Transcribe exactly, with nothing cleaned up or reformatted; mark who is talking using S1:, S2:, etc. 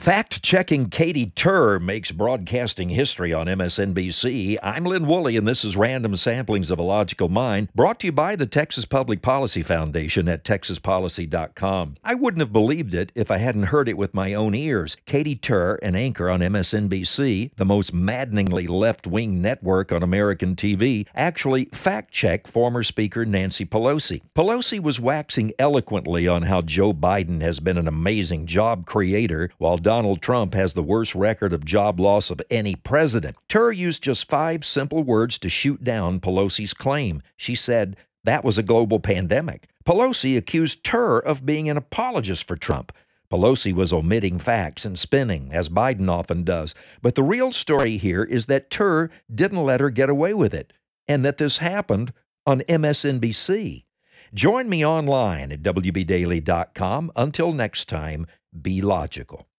S1: Fact-checking Katie Tur makes broadcasting history on M S N B C. I'm Lynn Woolley, and this is Random Samplings of a Logical Mind, brought to you by the Texas Public Policy Foundation at texas policy dot com. I wouldn't have believed it if I hadn't heard it with my own ears. Katie Tur, an anchor on M S N B C, the most maddeningly left-wing network on American T V, actually fact-checked former Speaker Nancy Pelosi. Pelosi was waxing eloquently on how Joe Biden has been an amazing job creator, while Donald Trump has the worst record of job loss of any president. Tur used just five simple words to shoot down Pelosi's claim. She said that was a global pandemic. Pelosi accused Tur of being an apologist for Trump. Pelosi was omitting facts and spinning, as Biden often does. But the real story here is that Tur didn't let her get away with it, and that this happened on M S N B C. Join me online at w b daily dot com. Until next time, be logical.